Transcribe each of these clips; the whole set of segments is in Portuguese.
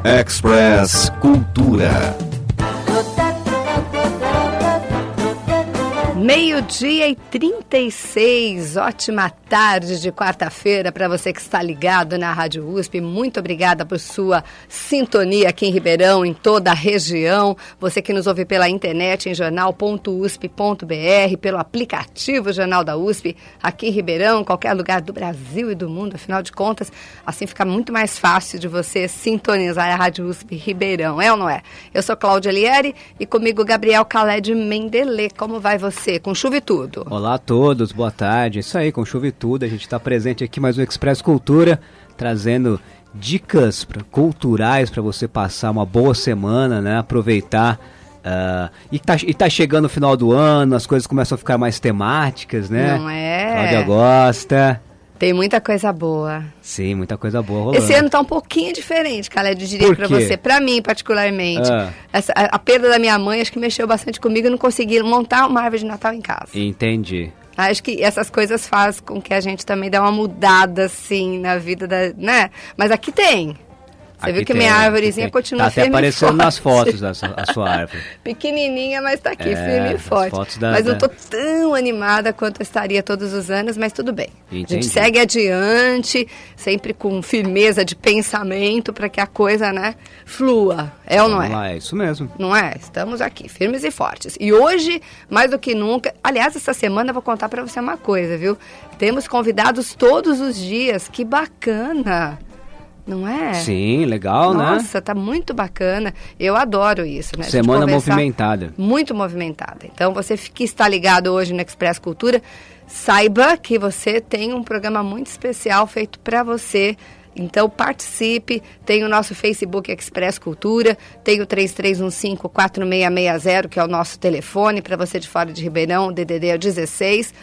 Express Cultura. 12:36, ótima tarde de quarta-feira para você que está ligado na Rádio USP. Muito obrigada por sua sintonia aqui em Ribeirão, em toda a região. Você que nos ouve pela internet em jornal.usp.br, pelo aplicativo Jornal da USP, aqui em Ribeirão, em qualquer lugar do Brasil e do mundo. Afinal de contas, assim fica muito mais fácil de você sintonizar a Rádio USP Ribeirão, é ou não é? Eu sou Cláudia Lieri e comigo Gabriel Khaled Mendelê. Como vai você? Com chuva e tudo. Olá a todos, boa tarde. Isso aí, com chuva e tudo. A gente está presente aqui mais um Express Cultura, trazendo dicas culturais para você passar uma boa semana, né? Aproveitar. E tá chegando o final do ano, as coisas começam a ficar mais temáticas, né? Não é? Cláudia gosta. Tem muita coisa boa. Sim, muita coisa boa rolando. Esse ano tá um pouquinho diferente, Khaled, eu diria pra você. Pra mim, particularmente. A perda da minha mãe, acho que mexeu bastante comigo. Eu não consegui montar uma árvore de Natal em casa. Entendi. Acho que essas coisas fazem com que a gente também dê uma mudada, assim, na vida né? Mas aqui tem. Você viu que minha árvorezinha continua firme e forte. Tá até aparecendo nas fotos a sua árvore. Pequenininha, mas tá aqui, firme e forte. Mas não tô tão animada quanto eu estaria todos os anos, mas tudo bem. Entendi. A gente segue adiante, sempre com firmeza de pensamento, para que a coisa, né, flua. É ou não é? É isso mesmo. Não é? Estamos aqui, firmes e fortes. E hoje, mais do que nunca, aliás, essa semana eu vou contar para você uma coisa, viu? Temos convidados todos os dias, que bacana! Não é? Sim, legal, Nossa, né? Nossa, tá muito bacana. Eu adoro isso, né? Semana movimentada. Muito movimentada. Então, você que está ligado hoje no Express Cultura, saiba que você tem um programa muito especial feito para você. Então, participe. Tem o nosso Facebook Express Cultura, tem o 3315-4660, que é o nosso telefone para você de fora de Ribeirão, o DDD é o 16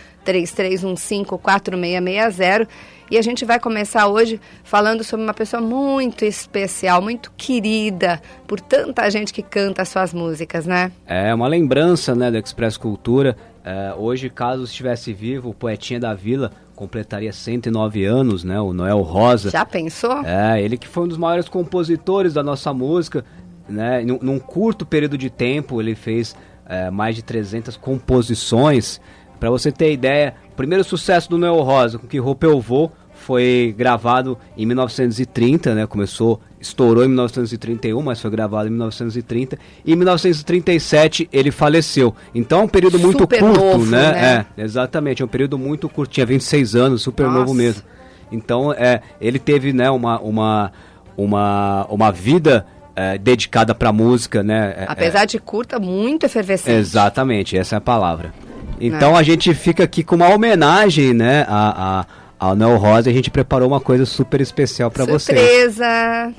3315-4660. E a gente vai começar hoje falando sobre uma pessoa muito especial, muito querida por tanta gente que canta as suas músicas, né? É uma lembrança, né, do Express Cultura. Hoje, caso estivesse vivo, o Poetinha da Vila completaria 109 anos, né, o Noel Rosa. Já pensou? Ele que foi um dos maiores compositores da nossa música, né? Num curto período de tempo, ele fez mais de 300 composições. Para você ter ideia, o primeiro sucesso do Noel Rosa, com Que Roupa Eu Vou, foi gravado em 1930, né? Estourou em 1931, mas foi gravado em 1930. E em 1937 ele faleceu. Então é um período muito curto, novo, né? Exatamente, é um período muito curto, tinha 26 anos, super novo mesmo. Então ele teve, né, uma vida dedicada para música, né? Apesar de curta, muito efervescente. Exatamente, essa é a palavra. Então a gente fica aqui com uma homenagem, né, ao Noel Rosa. A gente preparou uma coisa super especial para você. Surpresa!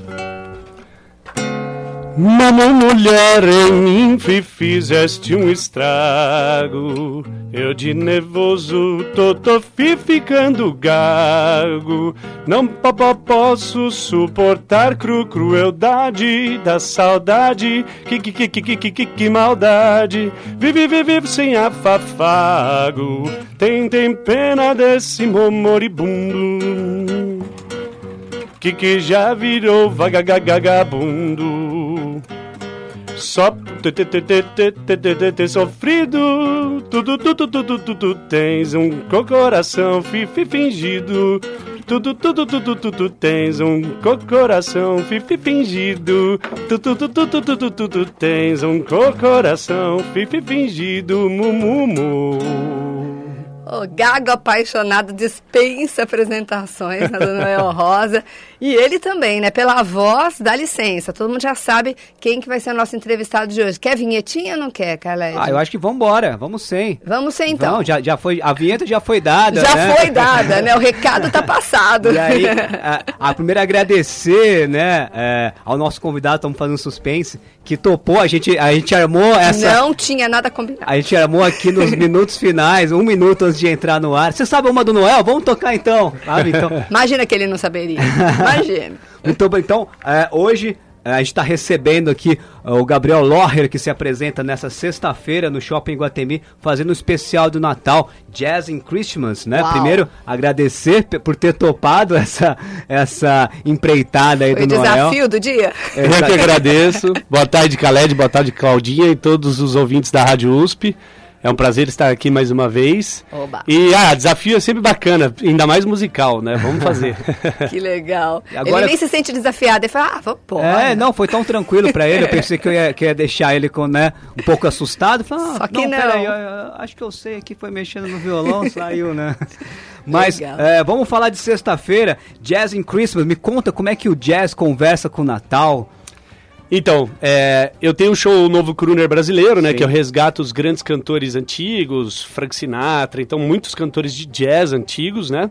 Mamãe, mulher, em mim fizeste um estrago. Eu de nervoso tô ficando gago. Não posso suportar crueldade da saudade. Que maldade. Vive sem afafago. Tem pena desse moribundo que já virou vagabundo. Só ter sofrido, tudo tens um coração fingido. Tudo tens um coração fingido. Tudo tens um coração fingido. O Gago apaixonado dispensa apresentações na do Noel Rosa. E ele também, né? Pela voz, dá licença. Todo mundo já sabe quem que vai ser o nosso entrevistado de hoje. Quer vinhetinha ou não quer, Khaled? Eu acho que vambora. Vamos sim. Vamos sim, então. Não, já foi, a vinheta já foi dada, Já foi dada, né? O recado tá passado. E aí, primeiro agradecer, né, ao nosso convidado, estamos fazendo suspense, que topou. A gente armou essa... Não tinha nada combinado. A gente armou aqui nos minutos finais, 1 minuto antes de entrar no ar. Você sabe uma do Noel? Vamos tocar então. Sabe? Imagina que ele não saberia. Imagina. Muito bem. Então, hoje a gente está recebendo aqui o Gabriel Loher, que se apresenta nessa sexta-feira no Shopping Iguatemi, fazendo um especial do Natal, Jazz in Christmas, né? Uau. Primeiro, agradecer por ter topado essa empreitada aí do Noel. O desafio do dia. Eu que agradeço. Boa tarde, Khaled, boa tarde, Claudinha e todos os ouvintes da Rádio USP. É um prazer estar aqui mais uma vez. Oba. E desafio é sempre bacana, ainda mais musical, né? Vamos fazer. Que legal. Agora... Ele nem se sente desafiado, ele fala, pô. Não, foi tão tranquilo pra ele, eu pensei que eu ia deixar ele um pouco assustado. Falei, Só que não. Peraí, acho que eu sei aqui, foi mexendo no violão, saiu, né? Mas vamos falar de sexta-feira, Jazz in Christmas. Me conta como é que o jazz conversa com o Natal. Então, eu tenho um show Novo Crooner brasileiro, né? Sim. Que eu resgato os grandes cantores antigos, Frank Sinatra, então muitos cantores de jazz antigos, né?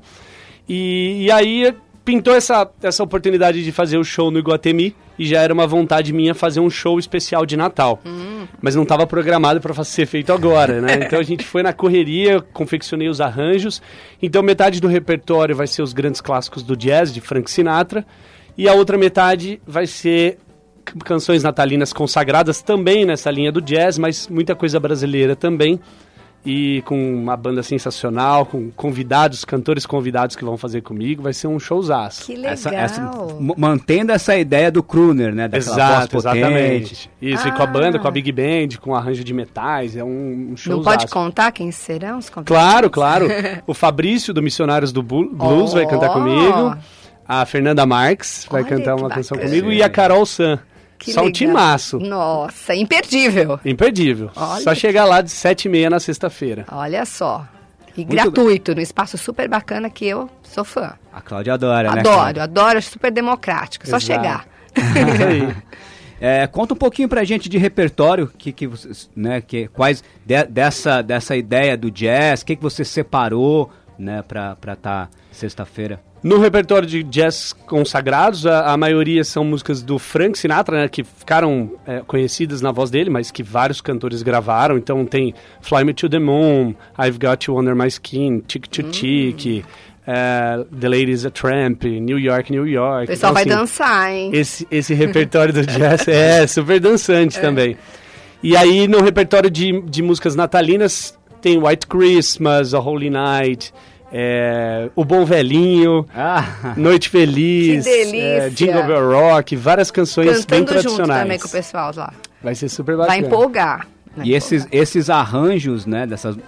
E aí pintou essa oportunidade de fazer o show no Iguatemi e já era uma vontade minha fazer um show especial de Natal. Mas não estava programado para ser feito agora, né? Então a gente foi na correria, confeccionei os arranjos. Então metade do repertório vai ser os grandes clássicos do jazz, de Frank Sinatra, e a outra metade vai ser canções natalinas consagradas também nessa linha do jazz, mas muita coisa brasileira também, e com uma banda sensacional, com cantores convidados que vão fazer comigo, vai ser um showzaço. Que legal. Mantendo essa ideia do crooner, né? Exato, exatamente. Isso, e com a banda, com a Big Band, com arranjo de metais, é um showzaço. Não pode contar quem serão os convidados? Claro. O Fabrício, do Missionários do Blues, vai cantar comigo. A Fernanda Marques vai cantar uma canção comigo. E a Carol San. Só um timaço. Nossa, imperdível. Olha. Só chegar lá de 7h30 na sexta-feira. Olha só. E gratuito, num espaço super bacana que eu sou fã. A Cláudia adora, né? Adoro, é super democrático. Só chegar. Isso aí. Conta um pouquinho pra gente de repertório, dessa ideia do jazz, o que você separou, né, pra tá sexta-feira. No repertório de jazz consagrados, a maioria são músicas do Frank Sinatra, né, que ficaram conhecidas na voz dele, mas que vários cantores gravaram. Então tem Fly Me to the Moon, I've Got You Under My Skin, Chick to Chick, The Lady's a Tramp, New York, New York. O pessoal vai dançar, hein? Esse repertório do jazz é super dançante também. E aí no repertório de músicas natalinas tem White Christmas, A Holy Night... O Bom Velhinho, Noite Feliz, Jingle Bell Rock, várias canções bem tradicionais. Cantando junto também com o pessoal lá. Vai ser super bacana. Vai empolgar. E esses arranjos, né,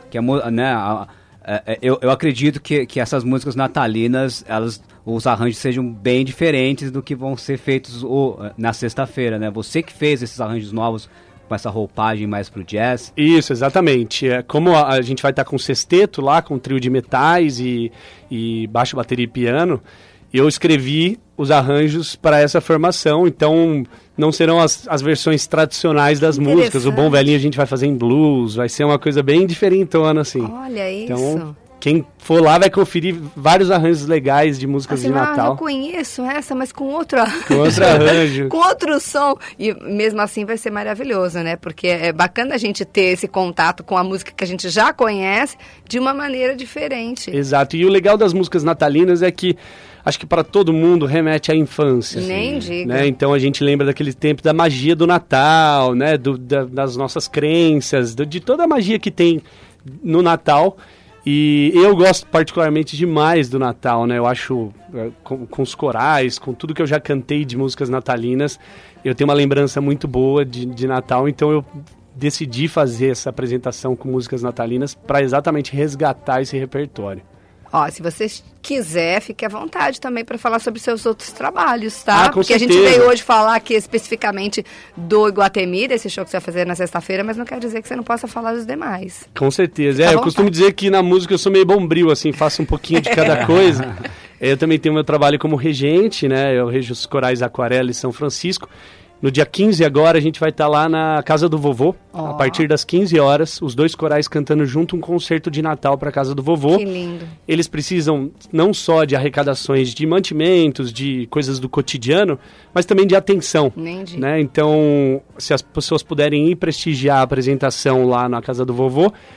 eu acredito que essas músicas natalinas, os arranjos sejam bem diferentes do que vão ser feitos na sexta-feira, né? Você que fez esses arranjos novos com essa roupagem mais pro jazz. Isso, exatamente. Como a gente vai estar com sexteto lá, com trio de metais e baixo, bateria e piano, eu escrevi os arranjos para essa formação, então não serão as versões tradicionais das músicas. O Bom Velhinho a gente vai fazer em blues, vai ser uma coisa bem diferentona, assim. Olha isso. Então, quem for lá vai conferir vários arranjos legais de músicas de Natal. Eu conheço essa, mas com outro arranjo. Com outro arranjo. Com outro som. E mesmo assim vai ser maravilhoso, né? Porque é bacana a gente ter esse contato com a música que a gente já conhece de uma maneira diferente. Exato. E o legal das músicas natalinas é que acho que para todo mundo remete à infância. Nem diga. Né? Então a gente lembra daquele tempo da magia do Natal, né? Das nossas crenças, de toda a magia que tem no Natal. E eu gosto particularmente demais do Natal, né? Eu acho, com os corais, com tudo que eu já cantei de músicas natalinas, eu tenho uma lembrança muito boa de Natal, então eu decidi fazer essa apresentação com músicas natalinas para exatamente resgatar esse repertório. Ó, se você quiser, fique à vontade também para falar sobre seus outros trabalhos, tá? Porque certeza. A gente veio hoje falar aqui especificamente do Iguatemi, desse show que você vai fazer na sexta-feira, mas não quer dizer que você não possa falar dos demais. Com certeza. Eu costumo dizer que na música eu sou meio bombril, assim, faço um pouquinho de cada coisa. Eu também tenho meu trabalho como regente, né? Eu rejo os corais Aquarela e São Francisco. No dia 15 agora a gente vai estar lá na Casa do Vovô, a partir das 15 horas, os dois corais cantando junto um concerto de Natal para a Casa do Vovô. Que lindo. Eles precisam não só de arrecadações de mantimentos, de coisas do cotidiano, mas também de atenção. Né? Então, se as pessoas puderem ir prestigiar a apresentação lá na Casa do Vovô,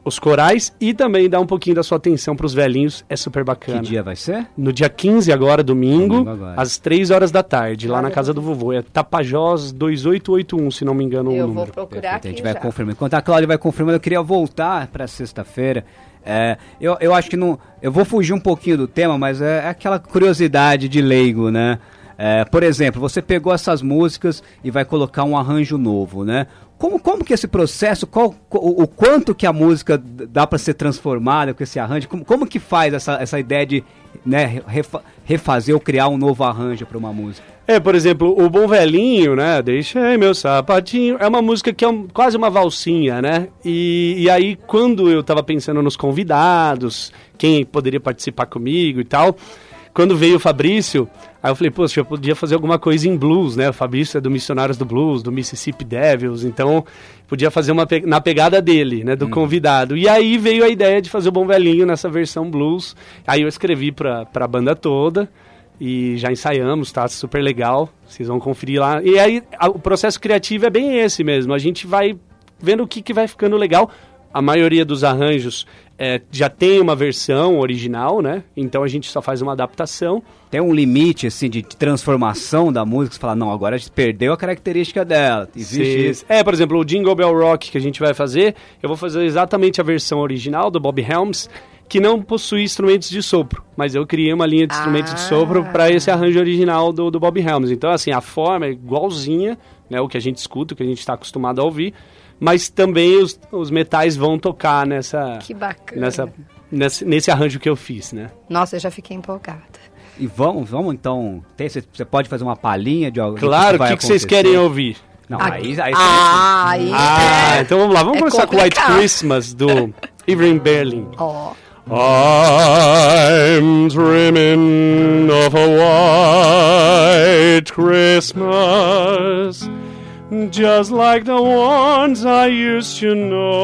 os corais e também dar um pouquinho da sua atenção para os velhinhos, é super bacana. Que dia vai ser? No dia 15 agora, domingo agora. às 3 horas da tarde, lá na casa do vovô. É Tapajós 2881, se não me engano o número. Eu vou procurar Perfeito, a gente aqui vai já. confirmar. Enquanto a Cláudia vai confirmando, eu queria voltar para sexta-feira. Eu acho que não... Eu vou fugir um pouquinho do tema, mas é aquela curiosidade de leigo, né? Por exemplo, você pegou essas músicas e vai colocar um arranjo novo, né? Como que esse processo, o quanto que a música dá para ser transformada com esse arranjo? Como que faz essa ideia de, né, refazer ou criar um novo arranjo para uma música? Por exemplo, o Bom Velhinho, né? Deixei meu sapatinho. É uma música que é quase uma valsinha, né? E aí, quando eu tava pensando nos convidados, quem poderia participar comigo e tal, quando veio o Fabrício, aí eu falei, poxa, eu podia fazer alguma coisa em blues, né? O Fabrício é do Missionários do Blues, do Mississippi Devils, então podia fazer na pegada dele, né? Do convidado. E aí veio a ideia de fazer o Bom Velhinho nessa versão blues. Aí eu escrevi pra banda toda e já ensaiamos, tá super legal. Vocês vão conferir lá. E aí o processo criativo é bem esse mesmo. A gente vai vendo o que vai ficando legal. A maioria dos arranjos já tem uma versão original, né? Então a gente só faz uma adaptação. Tem um limite, assim, de transformação da música? Você fala, não, agora a gente perdeu a característica dela. Existe isso? Por exemplo, o Jingle Bell Rock que a gente vai fazer, eu vou fazer exatamente a versão original do Bob Helms, que não possui instrumentos de sopro. Mas eu criei uma linha de instrumentos de sopro para esse arranjo original do Bob Helms. Então, assim, a forma é igualzinha, né? O que a gente escuta, o que a gente está acostumado a ouvir. Mas também os metais vão tocar Que bacana. nesse arranjo que eu fiz, né? Nossa, eu já fiquei empolgada. E vamos então... Você pode fazer uma palhinha de algo? Claro, o que vocês querem ouvir? Não, então vamos lá. Vamos começar com White Christmas, do Irving Berlin. I'm dreaming of a white Christmas, just like the ones I used to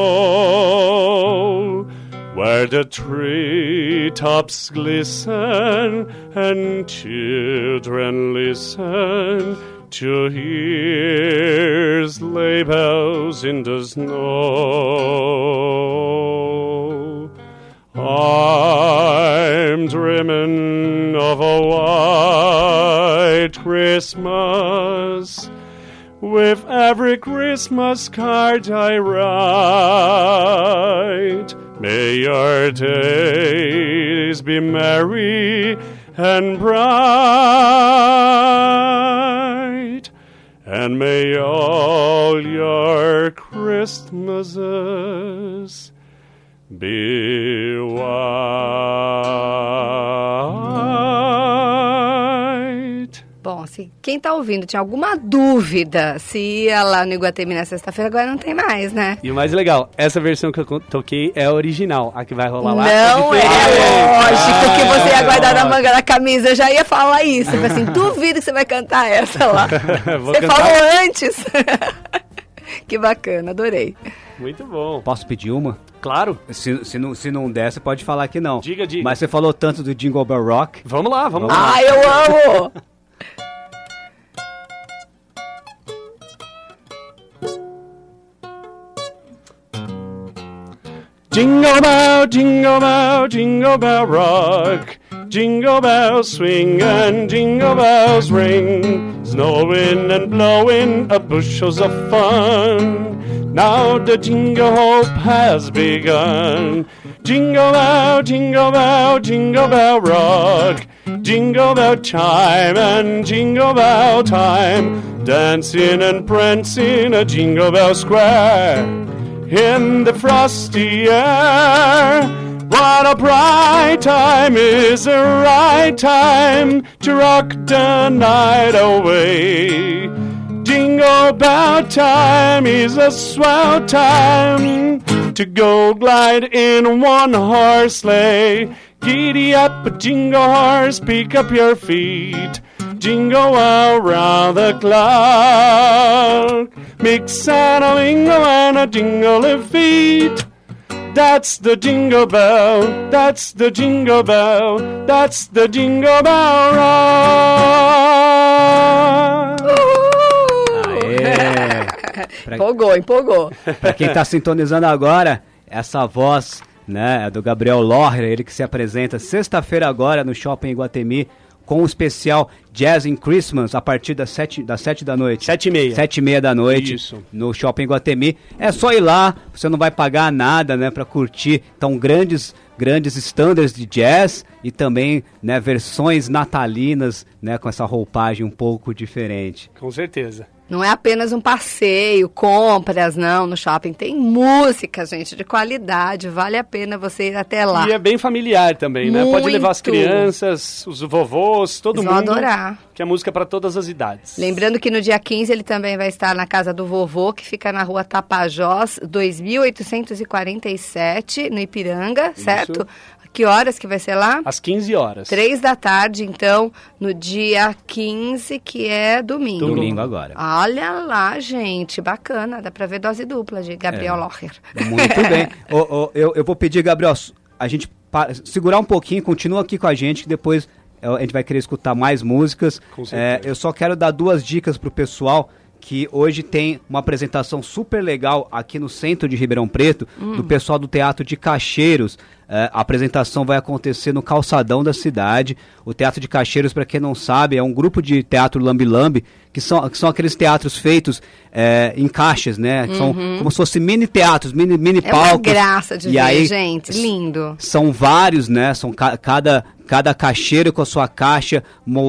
know, where the treetops glisten and children listen to hear sleigh bells in the snow. I'm dreaming of a white Christmas, with every Christmas card I write. May your days be merry and bright, and may all your Christmases be white. Bom, se quem tá ouvindo tinha alguma dúvida se ia lá no Iguatemi na sexta-feira, agora não tem mais, né? E o mais legal, essa versão que eu toquei é a original, a que vai rolar lá. Não é lógico que você ia guardar na manga da camisa, eu já ia falar isso. Eu falei assim, duvido que você vai cantar essa lá. Você falou antes. Que bacana, adorei. Muito bom. Posso pedir uma? Claro. Se não der, você pode falar que não. Diga. Mas você falou tanto do Jingle Bell Rock. Vamos lá. Ah, eu amo! Jingle bell, jingle bell, jingle bell rock. Jingle bells swing and jingle bells ring. Snowing and blowing up bushels of fun. Now the jingle hop has begun. Jingle bell, jingle bell, jingle bell rock. Jingle bell chime and jingle bell time. Dancing and prancing a Jingle Bell Square. In the frosty air, what a bright time is the right time to rock the night away. Jingle bell time is a swell time to go glide in one horse sleigh. Giddy up, jingle horse, pick up your feet. Jingle around the clock. Mix and a mingle and a jingle of feet. That's the jingle bell, that's the jingle bell, that's the jingle bell rock. Aê! Empolgou. Pra quem tá sintonizando agora, essa voz, né, do Gabriel Loher, ele que se apresenta sexta-feira agora no Shopping Iguatemi, com o especial Jazz in Christmas, a partir das 7 da noite. 7h30. 7h30 da noite. Isso. No Shopping Iguatemi. É só ir lá, você não vai pagar nada, né, pra curtir. Então, grandes standards de jazz e também, né, versões natalinas, né, com essa roupagem um pouco diferente. Com certeza. Não é apenas um passeio, compras, não, no shopping. Tem música, gente, de qualidade. Vale a pena você ir até lá. E é bem familiar também, né? Pode levar as crianças, os vovôs, todo mundo. Vão adorar. Que é música para todas as idades. Lembrando que no dia 15 ele também vai estar na casa do vovô, que fica na rua Tapajós, 2847, no Ipiranga, certo? Que horas que vai ser lá? Às 15 horas. 3 da tarde, então, no dia 15, que é domingo. Domingo agora. Olha lá, gente, bacana. Dá pra ver dose dupla de Gabriel Loher. Muito bem. Eu vou pedir, Gabriel, a gente segurar um pouquinho, continua aqui com a gente, que depois a gente vai querer escutar mais músicas. Com certeza. Eu só quero dar 2 dicas pro pessoal, que hoje tem uma apresentação super legal aqui no centro de Ribeirão Preto, do pessoal do Teatro de Caxeiros. A apresentação vai acontecer no calçadão da cidade. O Teatro de Caxeiros, para quem não sabe, é um grupo de teatro lambi-lambi, que são aqueles teatros feitos em caixas, né? Que são como se fossem mini teatros, mini palcos. É uma graça de ver, aí, gente, lindo. São vários, né? São cada caixeiro com a sua caixa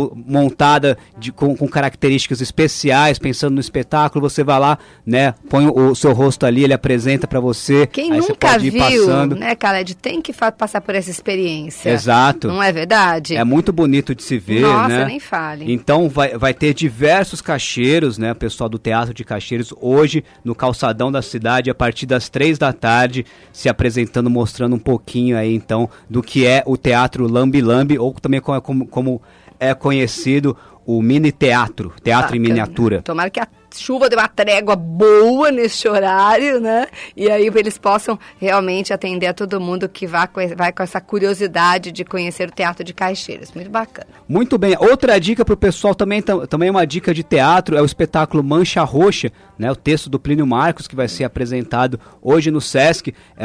montada com características especiais, pensando no espetáculo. Você vai lá, né? Põe o seu rosto ali, ele apresenta para você. Quem aí nunca você pode ir viu, passando. né, Khaled, tem que passar por essa experiência. Exato. Não é verdade? É muito bonito de se ver, Nossa, né? nem fale. Então vai ter diversos caixeiros, né? O pessoal do Teatro de Caxeiros hoje no calçadão da cidade, a partir das 3 da tarde, se apresentando, mostrando um pouquinho aí, então, do que é o Teatro Lambi-Lambi, ou também como é conhecido o mini teatro em miniatura. Tomara que a chuva dê uma trégua boa neste horário, né? E aí eles possam realmente atender a todo mundo que vai com essa curiosidade de conhecer o Teatro de Caxeiros. Muito bacana. Muito bem. Outra dica para o pessoal também uma dica de teatro é o espetáculo Mancha Roxa, né? O texto do Plínio Marcos, que vai ser apresentado hoje no Sesc. É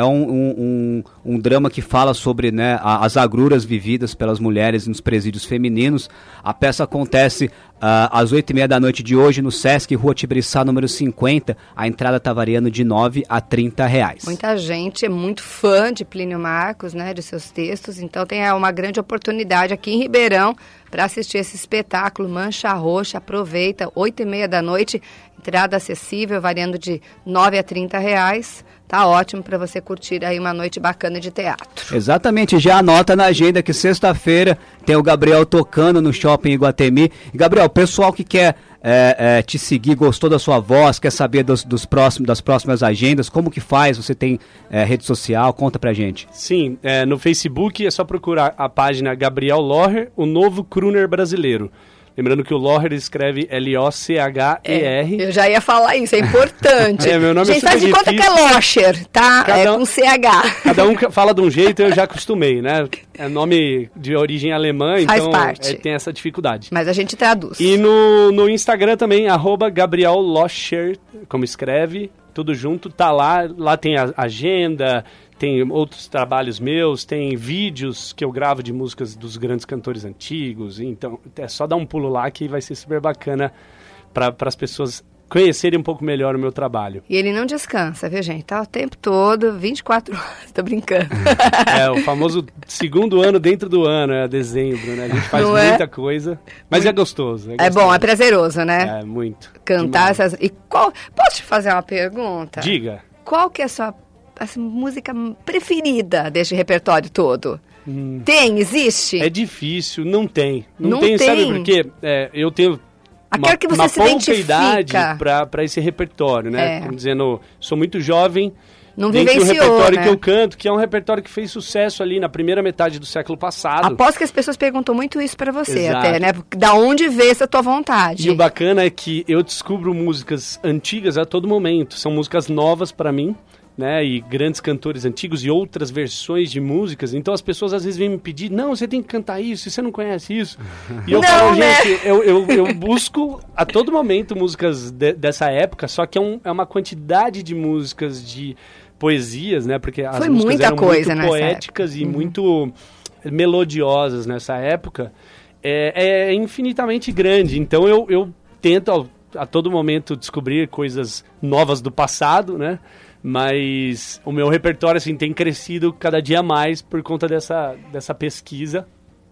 um drama que fala sobre, né, as agruras vividas pelas mulheres nos presídios femininos. A peça acontece às 8h30 da noite de hoje no Sesc, Rua Tibriçá, número 50. A entrada está variando de R$9 a R$30. Muita gente é muito fã de Plínio Marcos, né, de seus textos, então tem uma grande oportunidade aqui em Ribeirão para assistir esse espetáculo Mancha Roxa. Aproveita, 8h30 da noite, entrada acessível, variando de R$9 a R$30. Tá ótimo para você curtir aí uma noite bacana de teatro. Exatamente, já anota na agenda que sexta-feira tem o Gabriel tocando no Shopping Iguatemi. Gabriel, pessoal que quer te seguir, gostou da sua voz, quer saber das próximas agendas, como que faz? Você tem rede social? Conta pra gente. Sim, no Facebook é só procurar a página Gabriel Loher, o novo crooner brasileiro. Lembrando que o Loher escreve L-O-C-H-E-R. Eu já ia falar isso, é importante. Meu nome gente, é super faz de conta que é Locher, tá? Com C-H. Cada um fala de um jeito, eu já acostumei, né? É nome de origem alemã, então tem essa dificuldade. Mas a gente traduz. E no Instagram também, @Gabriel Locher, como escreve, tudo junto, tá lá. Lá tem a agenda, tem outros trabalhos meus, tem vídeos que eu gravo de músicas dos grandes cantores antigos. Então, é só dar um pulo lá que vai ser super bacana para as pessoas conhecerem um pouco melhor o meu trabalho. E ele não descansa, viu, gente? Tá o tempo todo, 24 horas, tô brincando. O famoso segundo ano dentro do ano, é dezembro, né? A gente faz muita coisa, mas é gostoso. É bom, é prazeroso, né? É, muito. Cantar essas... E posso te fazer uma pergunta? Diga. Qual que é a sua música preferida deste repertório todo? Existe? É difícil, não tem. Não tem, sabe por quê? Eu tenho uma pouca idade para esse repertório, né? Como dizendo, sou muito jovem, não vivenciou, do repertório, né? que eu canto, que é um repertório que fez sucesso ali na primeira metade do século passado. Aposto que as pessoas perguntam muito isso para você. Exato. Até, né? Da onde vê essa tua vontade? E o bacana é que eu descubro músicas antigas a todo momento. São músicas novas para mim, né, e grandes cantores antigos e outras versões de músicas. Então as pessoas às vezes vêm me pedir, não, você tem que cantar isso, você não conhece isso. E eu falo, gente, eu busco a todo momento músicas dessa época, só que é uma quantidade de músicas de poesias, né? Porque as Foi músicas muita eram coisa muito poéticas e muito melodiosas nessa época. É infinitamente grande. Então eu tento a todo momento descobrir coisas novas do passado, né? Mas o meu repertório assim, tem crescido cada dia mais por conta dessa pesquisa.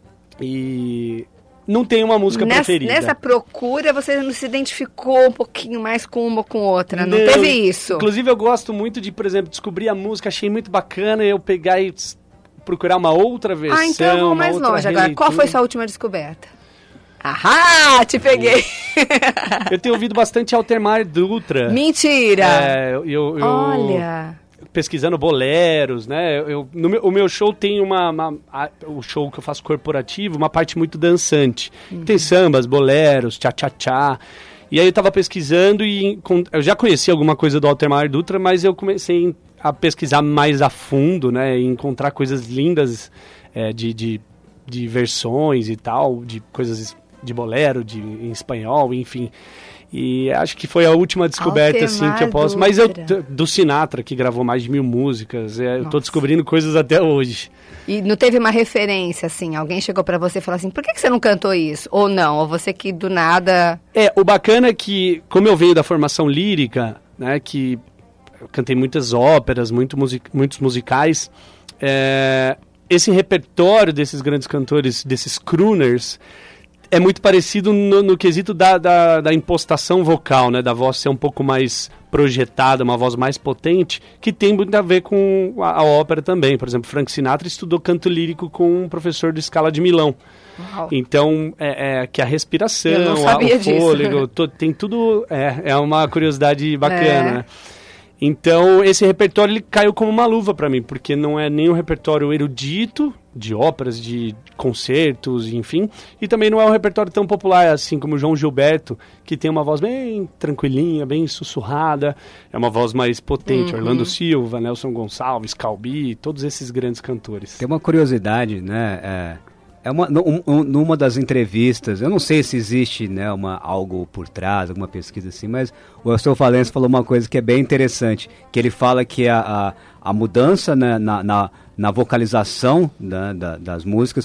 E não tem uma música preferida. Nessa procura, você não se identificou um pouquinho mais com uma ou com outra? Não teve isso? Inclusive, eu gosto muito de, por exemplo, descobrir a música, achei muito bacana, eu pegar e procurar uma outra versão. Então eu vou mais longe agora. Qual foi sua última descoberta? Ahá, te peguei! Eu tenho ouvido bastante Altemar Dutra. Mentira! Olha! Pesquisando boleros, né? O meu show tem o show que eu faço corporativo, uma parte muito dançante. Tem sambas, boleros, tchá-tchá-tchá. E aí eu tava pesquisando e eu já conhecia alguma coisa do Altemar Dutra, mas eu comecei a pesquisar mais a fundo, né? E encontrar coisas lindas de versões e tal, de coisas de bolero, em espanhol, enfim. E acho que foi a última descoberta, assim, que eu posso... Mas do Sinatra, que gravou mais de 1000 músicas, eu tô descobrindo coisas até hoje. E não teve uma referência, assim? Alguém chegou pra você e falou assim, por que você não cantou isso? Ou não? Ou você que do nada... O bacana é que, como eu venho da formação lírica, né, que eu cantei muitas óperas, muitos musicais, esse repertório desses grandes cantores, desses crooners, é muito parecido no quesito da impostação vocal, né? Da voz ser um pouco mais projetada, uma voz mais potente, que tem muito a ver com a ópera também. Por exemplo, Frank Sinatra estudou canto lírico com um professor de Scala de Milão. Uau. Então, que a respiração, o fôlego, tem tudo... É uma curiosidade bacana, né? Então, esse repertório ele caiu como uma luva para mim, porque não é nem um repertório erudito, de óperas, de concertos, enfim, e também não é um repertório tão popular assim como o João Gilberto, que tem uma voz bem tranquilinha, bem sussurrada, é uma voz mais potente, Orlando Silva, Nelson Gonçalves, Calbi, todos esses grandes cantores. Tem uma curiosidade, né, numa das entrevistas, eu não sei se existe, né, algo por trás, alguma pesquisa assim, mas o Elcio Valença falou uma coisa que é bem interessante, que ele fala que a mudança, né, na vocalização, né, das músicas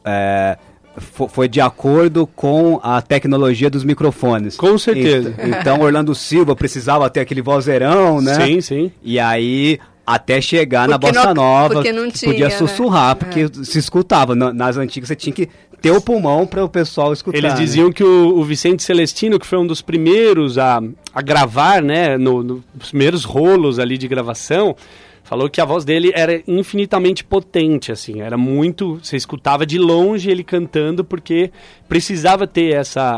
foi de acordo com a tecnologia dos microfones. Com certeza. Então Orlando Silva precisava ter aquele vozeirão, né? Sim, sim. E aí... até chegar na bossa nova, podia sussurrar, né? Porque se escutava. Nas antigas você tinha que ter o pulmão para o pessoal escutar. Eles diziam, né, que o Vicente Celestino, que foi um dos primeiros a gravar, né, nos primeiros rolos ali de gravação, falou que a voz dele era infinitamente potente, assim, era muito... Você escutava de longe ele cantando, porque precisava ter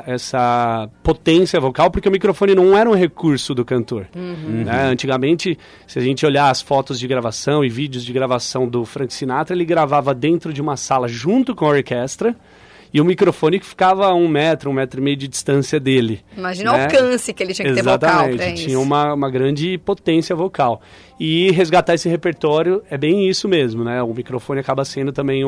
essa potência vocal, porque o microfone não era um recurso do cantor. Né? Antigamente, se a gente olhar as fotos de gravação e vídeos de gravação do Frank Sinatra, ele gravava dentro de uma sala junto com a orquestra, e o microfone que ficava a 1 metro, 1,5 metro de distância dele. Imagina, né, o alcance que ele tinha que ter vocal para isso. Tinha uma grande potência vocal. E resgatar esse repertório é bem isso mesmo, né? O microfone acaba sendo também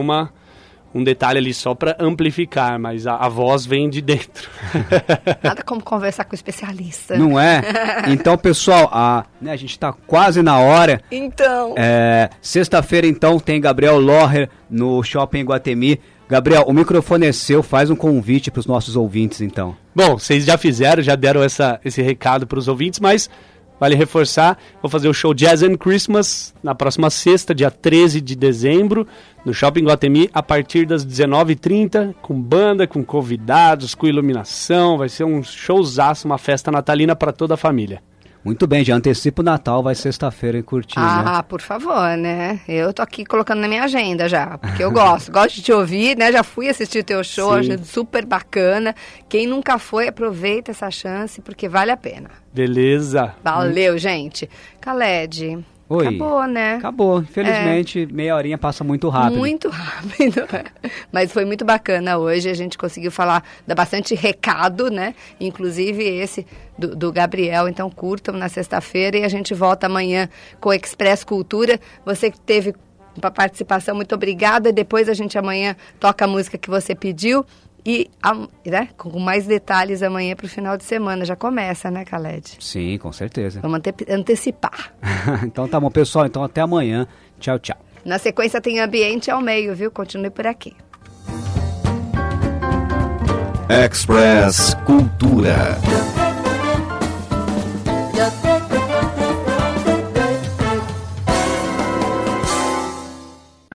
um detalhe ali só para amplificar, mas a voz vem de dentro. Nada como conversar com o especialista. Não é? Então, pessoal, né, a gente está quase na hora. Então. Sexta-feira, então, tem Gabriel Loher no Shopping Iguatemi. Gabriel, o microfone é seu, faz um convite para os nossos ouvintes, então. Bom, vocês já deram esse recado para os ouvintes, mas vale reforçar, vou fazer o show Jazz and Christmas na próxima sexta, dia 13 de dezembro, no Shopping Iguatemi, a partir das 19h30, com banda, com convidados, com iluminação, vai ser um showzaço, uma festa natalina para toda a família. Muito bem, já antecipa o Natal, vai sexta-feira e curtir, né? Por favor, né? Eu tô aqui colocando na minha agenda já, porque eu gosto de te ouvir, né? Já fui assistir o teu show, achei super bacana. Quem nunca foi, aproveita essa chance, porque vale a pena. Beleza. Valeu, gente. Khaled... Oi. Acabou, né? Acabou. Infelizmente, meia horinha passa muito rápido. Muito rápido. Mas foi muito bacana hoje. A gente conseguiu dar bastante recado, né? Inclusive esse do Gabriel. Então, curtam na sexta-feira e a gente volta amanhã com o Express Cultura. Você que teve uma participação, muito obrigada. Depois a gente amanhã toca a música que você pediu. E né, com mais detalhes amanhã para o final de semana. Já começa, né, Khaled? Sim, com certeza. Vamos antecipar. Então tá bom, pessoal. Então até amanhã. Tchau, tchau. Na sequência tem Ambiente ao Meio, viu? Continue por aqui. Express Cultura.